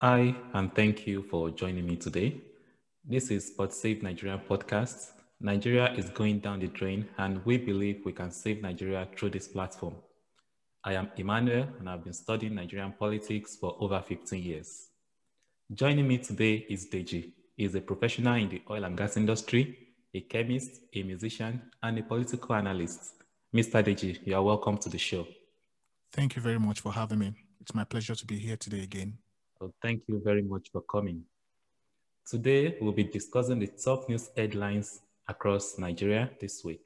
Hi, and thank you for joining me today. This is Pod Save Nigeria podcast. Nigeria is going down the drain, and we believe we can save Nigeria through this platform. I am Emmanuel, and I've been studying Nigerian politics for over 15 years. Joining me today is Deji. He's a professional in the oil and gas industry, a chemist, a musician, and a political analyst. Mr. Deji, you are welcome to the show. Thank you very much for having me. It's my pleasure to be here today again. So thank you very much for coming. Today, we'll be discussing the top news headlines across Nigeria this week.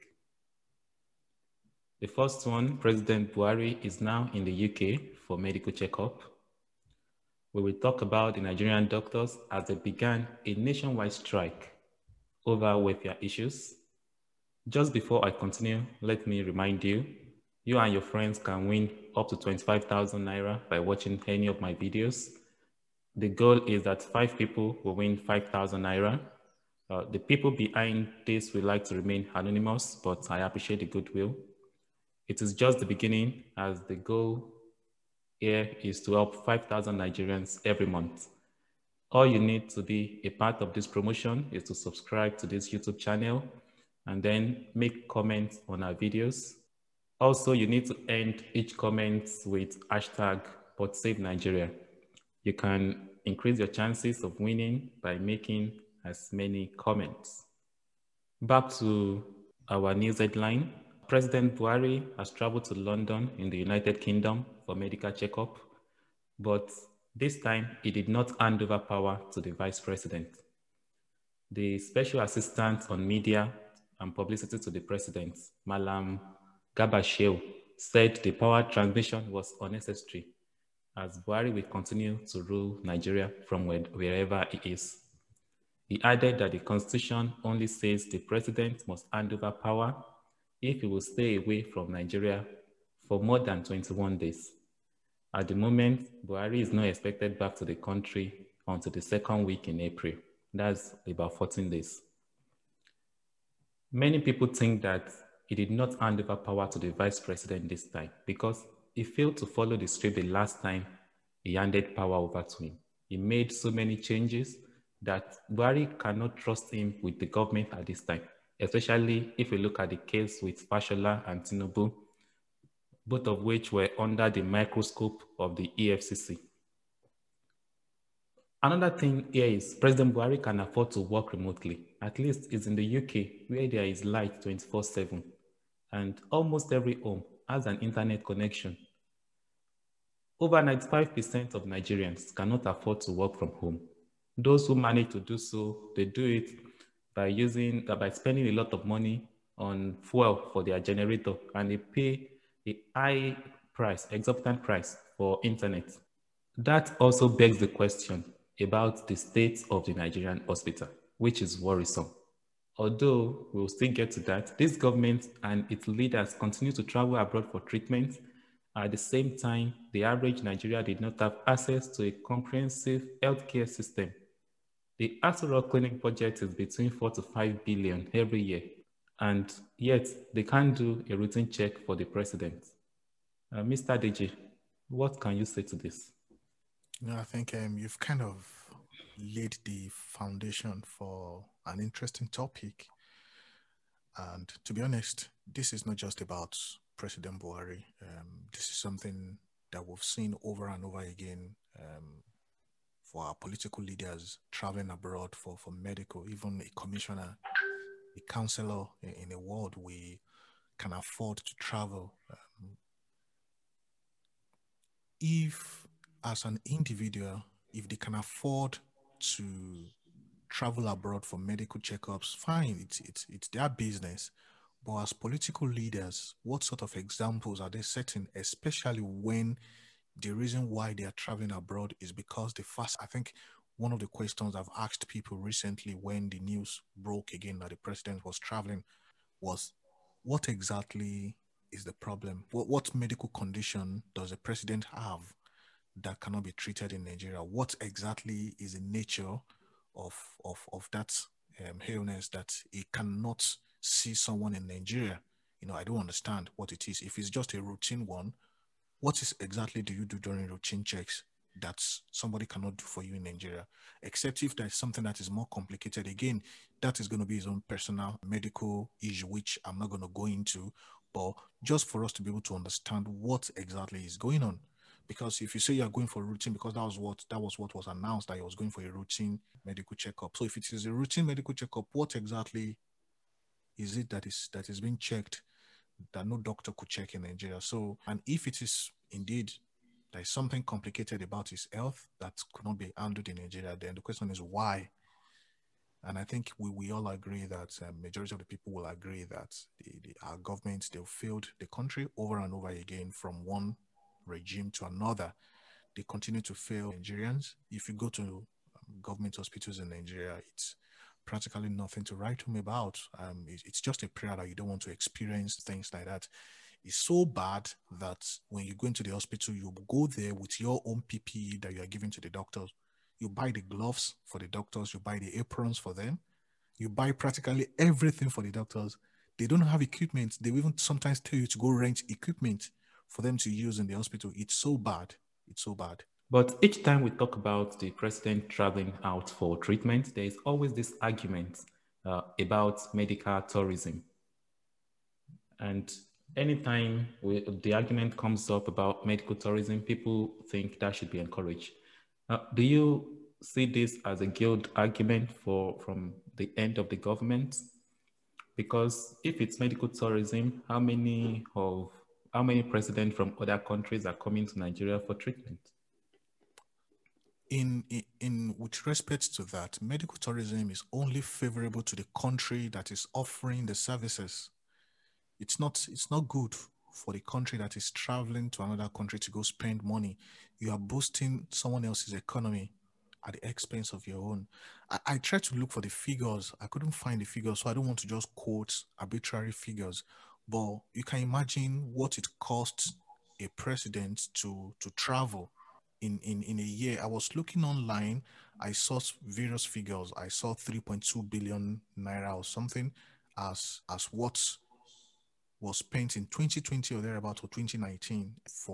The first one, President Buhari is now in the UK for medical checkup. We will talk about the Nigerian doctors as they began a nationwide strike over welfare issues. Just before I continue, let me remind you, you and your friends can win up to 25,000 Naira by watching any of my videos. The goal is that 5 people will win 5,000 Naira. The people behind this would like to remain anonymous, but I appreciate the goodwill. It is just the beginning, as the goal here is to help 5,000 Nigerians every month. All you need to be a part of this promotion is to subscribe to this YouTube channel and then make comments on our videos. Also, you need to end each comment with hashtag #PodSaveNigeria. You can increase your chances of winning by making as many comments. Back to our news headline. President Buhari has traveled to London in the United Kingdom for medical checkup, but this time he did not hand over power to the vice president. The special assistant on media and publicity to the president, Malam Gabasheo, said the power transmission was unnecessary as Buhari will continue to rule Nigeria from wherever he is. He added that the constitution only says the president must hand over power if he will stay away from Nigeria for more than 21 days. At the moment, Buhari is not expected back to the country until the second week in April. That's about 14 days. Many people think that he did not hand over power to the vice president this time because he failed to follow the script the last time he handed power over to him. He made so many changes that Buhari cannot trust him with the government at this time, especially if we look at the case with Fashola and Tinubu, both of which were under the microscope of the EFCC. Another thing here is President Buhari can afford to work remotely. At least it's in the UK where there is light 24/7 and almost every home has an internet connection. Over 95% of Nigerians cannot afford to work from home. Those who manage to do so, they do it by spending a lot of money on fuel for their generator, and they pay a high price, exorbitant price for internet. That also begs the question about the state of the Nigerian hospital, which is worrisome. Although we'll still get to that, this government and its leaders continue to travel abroad for treatment. At the same time, the average Nigerian did not have access to a comprehensive healthcare system. The Aso Rock Clinic budget is between 4 to 5 billion every year, and yet they can't do a routine check for the president. Mr. Deji, what can you say to this? I think you've kind of laid the foundation for an interesting topic. And to be honest, this is not just about President Buhari. This is something that we've seen over and over again for our political leaders traveling abroad for medical, even a commissioner, a councillor in a world we can afford to travel. If as an individual, if they can afford to travel abroad for medical checkups, fine, it's their business. But as political leaders, what sort of examples are they setting, especially when the reason why they are traveling abroad is because they fast? I think one of the questions I've asked people recently when the news broke again that the president was traveling was, what exactly is the problem? What medical condition does the president have that cannot be treated in Nigeria? What exactly is the nature of that illness that he cannot see someone in Nigeria? I don't understand what it is. If it's just a routine one, what is exactly do you do during routine checks? that somebody cannot do for you in Nigeria, except if there's something that is more complicated. Again, that is going to be his own personal medical issue, which I'm not going to go into, but just for us to be able to understand what exactly is going on. Because if you say you're going for routine, because that was what was announced, that he was going for a routine medical checkup. So if it is a routine medical checkup, what exactly is it that is being checked that no doctor could check in Nigeria? So, and if it is indeed there's something complicated about his health that could not be handled in Nigeria, then the question is why? And I think we all agree that majority of the people will agree that our governments, they've failed the country over and over again from one regime to another. They continue to fail Nigerians. If you go to government hospitals in Nigeria, it's practically nothing to write home about. It's just a prayer that you don't want to experience things like that. It's so bad that when you go into the hospital, you go there with your own PPE that you are giving to the doctors. You buy the gloves for the doctors, you buy the aprons for them, you buy practically everything for the doctors. They don't have equipment. They even sometimes tell you to go rent equipment for them to use in the hospital. It's so bad. It's so bad. But each time we talk about the president traveling out for treatment, there is always this argument about medical tourism. And anytime the argument comes up about medical tourism, people think that should be encouraged. Do you see this as a guilt argument from the end of the government? Because if it's medical tourism, how many presidents from other countries are coming to Nigeria for treatment? In with respect to that, medical tourism is only favorable to the country that is offering the services. It's not good for the country that is traveling to another country to go spend money. You are boosting someone else's economy at the expense of your own. I tried to look for the figures. I couldn't find the figures, so I don't want to just quote arbitrary figures. But you can imagine what it costs a president to travel in a year. I was looking online. I saw various figures. I saw 3.2 billion naira or something as what was spent in 2020 or thereabout, or 2019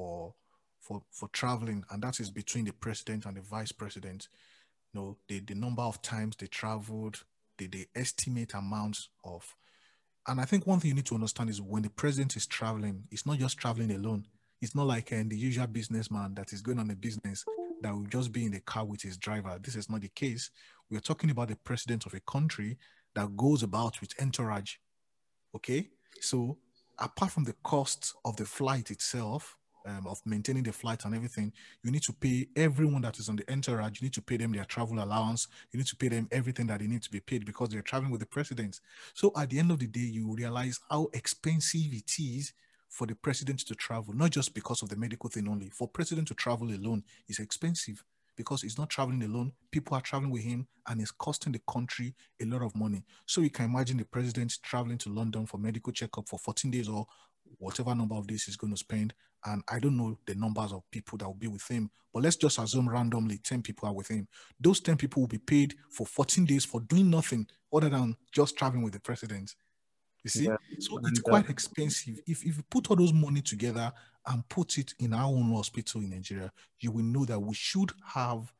for traveling, and that is between the president and the vice president. The number of times they traveled, the estimate amounts of. And I think one thing you need to understand is when the president is traveling, it's not just traveling alone. It's not like the usual businessman that is going on a business that will just be in the car with his driver. This is not the case. We're talking about the president of a country that goes about with entourage. Okay, so apart from the cost of the flight itself, of maintaining the flight and everything, you need to pay everyone that is on the entourage. You need to pay them their travel allowance. You need to pay them everything that they need to be paid because they're traveling with the president. So at the end of the day, you realize how expensive it is for the president to travel, not just because of the medical thing only. For president to travel alone is expensive because he's not traveling alone. People are traveling with him and it's costing the country a lot of money. So you can imagine the president traveling to London for medical checkup for 14 days or whatever number of days he's going to spend. And I don't know the numbers of people that will be with him, but let's just assume randomly 10 people are with him. Those 10 people will be paid for 14 days for doing nothing other than just traveling with the president. You see? Yeah. So it's quite expensive. If you put all those money together and put it in our own hospital in Nigeria, you will know that we should have,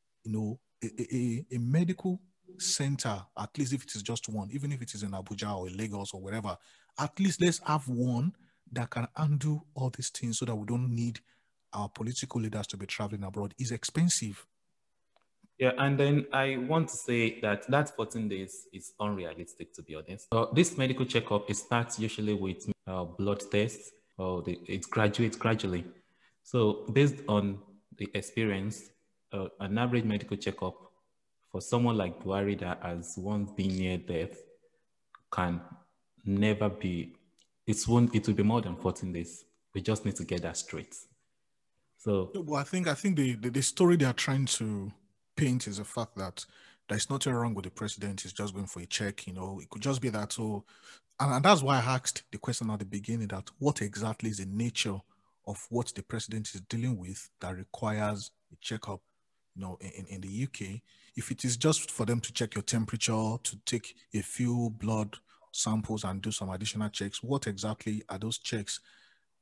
a medical center, at least if it is just one, even if it is in Abuja or Lagos or wherever, at least let's have one that can undo all these things so that we don't need our political leaders to be traveling abroad. It's expensive. Yeah, and then I want to say that 14 days is unrealistic, to be honest. This medical checkup, it starts usually with blood tests, or it graduates gradually. So based on the experience, an average medical checkup for someone like Buhari that has once been near death can never be, it will be more than 14 days. We just need to get that straight. So No, but I think the story they are trying to paint is the fact that there's nothing wrong with the president. He's just going for a check. It could just be that. So, and that's why I asked the question at the beginning, that what exactly is the nature of what the president is dealing with that requires a checkup. In the UK, if it is just for them to check your temperature, to take a few blood samples and do some additional checks, what exactly are those checks?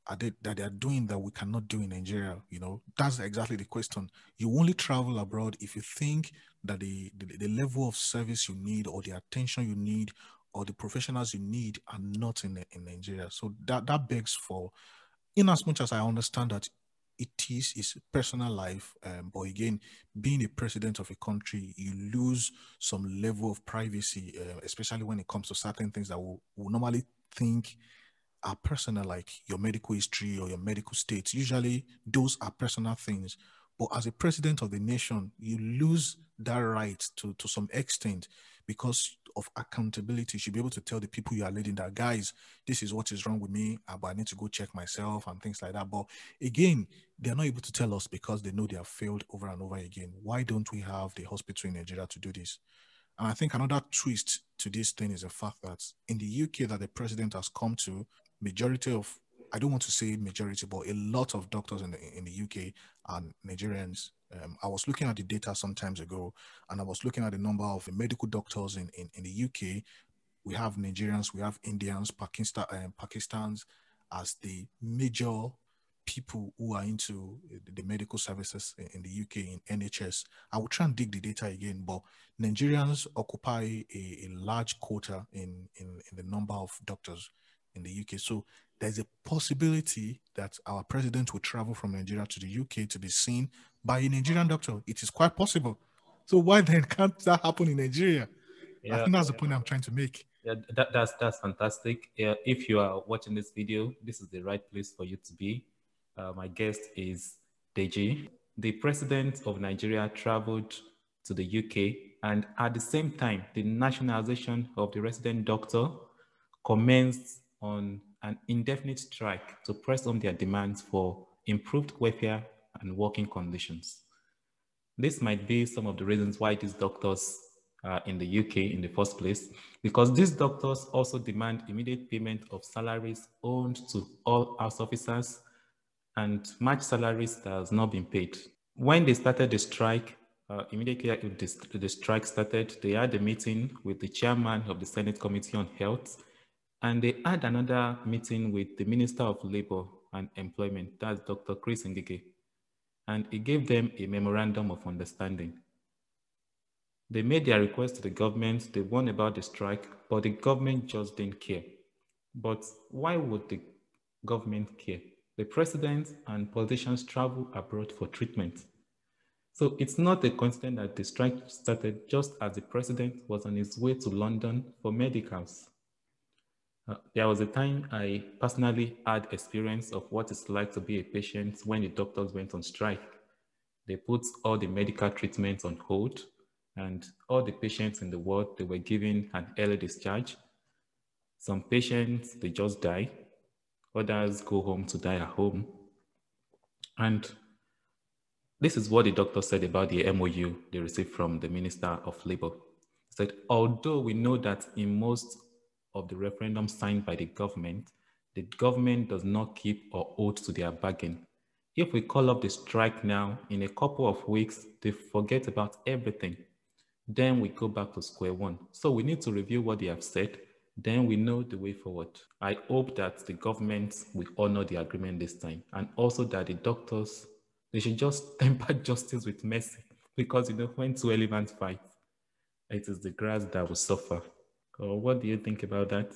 that they are doing that we cannot do in Nigeria? You know, that's exactly the question. You only travel abroad if you think that the level of service you need, or the attention you need, or the professionals you need are not in Nigeria. So that begs for, in as much as I understand that it is his personal life, but again, being a president of a country, you lose some level of privacy, especially when it comes to certain things that we normally think are personal, like your medical history or your medical states. Usually, those are personal things. But as a president of the nation, you lose that right to some extent because of accountability. You should be able to tell the people you are leading that, guys, this is what is wrong with me, but I need to go check myself and things like that. But again, they're not able to tell us because they know they have failed over and over again. Why don't we have the hospital in Nigeria to do this? And I think another twist to this thing is the fact that in the UK that the president has come to, majority of, I don't want to say majority, but a lot of doctors in the UK are Nigerians. I was looking at the data some times ago, and I was looking at the number of medical doctors in the UK. We have Nigerians, we have Indians, Pakistans as the major people who are into the medical services in the UK in NHS. I will try and dig the data again, but Nigerians occupy a large quota in the number of doctors in the UK. So there's a possibility that our president will travel from Nigeria to the UK to be seen by a Nigerian doctor. It is quite possible. So why then can't that happen in Nigeria? I Yeah, think that's the point I'm trying to make. yeah, that's fantastic. If you are watching this video, this is the right place for you to be. My guest is Deji. The president of Nigeria traveled to the UK, and at the same time, the nationalization of the resident doctor commenced on an indefinite strike to press on their demands for improved welfare and working conditions. This might be some of the reasons why these doctors are in the UK in the first place, because these doctors also demand immediate payment of salaries owed to all house officers and match salaries that has not been paid. When they started the strike, immediately after the strike started, they had a meeting with the chairman of the Senate Committee on Health, and they had another meeting with the Minister of Labor and Employment, that's Dr. Chris Ngige, and he gave them a memorandum of understanding. They made their request to the government, they warned about the strike, but the government just didn't care. But why would the government care? The president and politicians travel abroad for treatment. So it's not a coincidence that the strike started just as the president was on his way to London for medicals. There was a time I personally had experience of what it's like to be a patient when the doctors went on strike. They put all the medical treatments on hold, and all the patients in the ward, they were given an early discharge. Some patients, they just die. Others go home to die at home. And this is what the doctor said about the MOU they received from the Minister of Labor. He said, although we know that in most of the referendums signed by the government does not keep or hold to their bargain. If we call up the strike now, in a couple of weeks, they forget about everything. Then we go back to square one. So we need to review what they have said. Then we know the way forward. I hope that the government will honor the agreement this time, and also that the doctors, they should just temper justice with mercy, because when two elephants fight, it is the grass that will suffer. What do you think about that?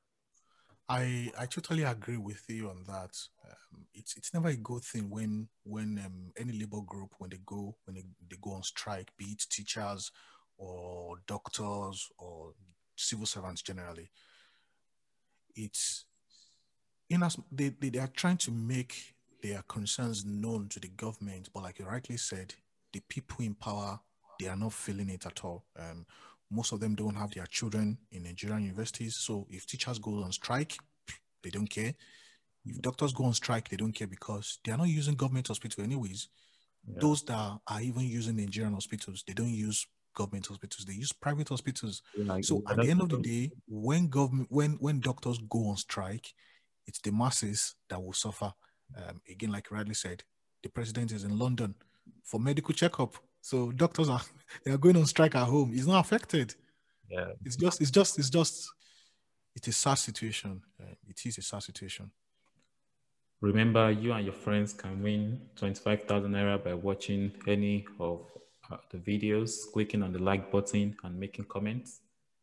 I totally agree with you on that. It's never a good thing when any labor group, when they go on strike, be it teachers or doctors or civil servants generally. It's in as they are trying to make their concerns known to the government, but like you rightly said, the people in power, they are not feeling it at all. Most of them don't have their children in Nigerian universities, so if teachers go on strike, they don't care. If doctors go on strike, they don't care because they are not using government hospital anyways. Yeah. Those that are even using Nigerian hospitals, they don't use government hospitals, they use private hospitals. Yeah, So at the end of the day, when government when doctors go on strike, it's the masses that will suffer. Again, like rightly said, the president is in London for medical checkup. So doctors are they are going on strike at home. He's not affected. yeah. It's a sad situation. It is a sad situation. Remember, you and your friends can win 25,000 Naira by watching any of the videos, clicking on the like button and making comments.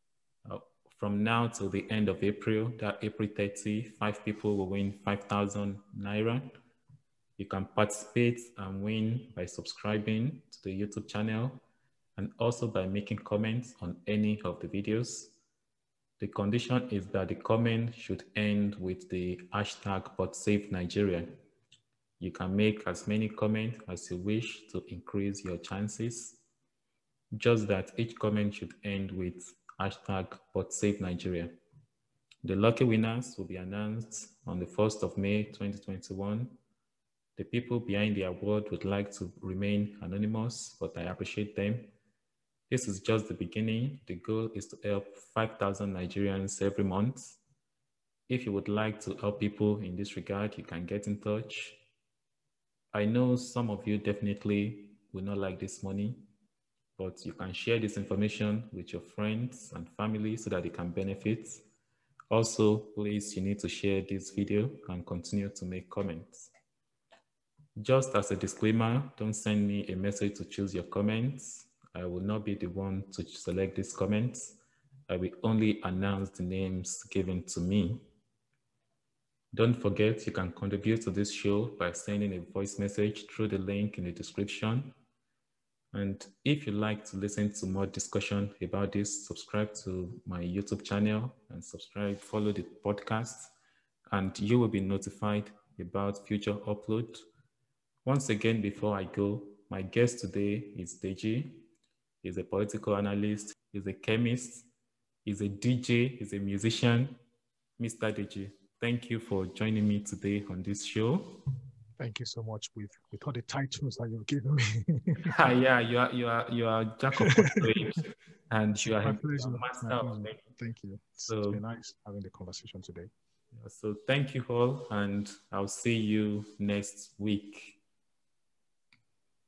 From now till the end of April, that April 30, 5 people will win 5,000 Naira. You can participate and win by subscribing to the YouTube channel and also by making comments on any of the videos. The condition is that the comment should end with the hashtag #ButSaveNigeria. You can make as many comments as you wish to increase your chances. Just that each comment should end with hashtag #ButSaveNigeria. The lucky winners will be announced on the 1st of May 2021. The people behind the award would like to remain anonymous, but I appreciate them. This is just the beginning. The goal is to help 5,000 Nigerians every month. If you would like to help people in this regard, you can get in touch. I know some of you definitely will not like this money, but you can share this information with your friends and family so that they can benefit. Also, please, you need to share this video and continue to make comments. Just as a disclaimer, don't send me a message to choose your comments. I will not be the one to select these comments. I will only announce the names given to me. Don't forget, you can contribute to this show by sending a voice message through the link in the description. And if you'd like to listen to more discussion about this, subscribe to my YouTube channel and follow the podcast, and you will be notified about future upload. Once again, before I go, my guest today is Deji. He's a political analyst, he's a chemist, he's a DJ, he's a musician. Mr. Deji, thank you for joining me today on this show. Thank you so much with all the titles that you've given me. Yeah, you are jack of all trades, and you are a master of it. Thank you. So, it's been nice having the conversation today. So thank you all, and I'll see you next week.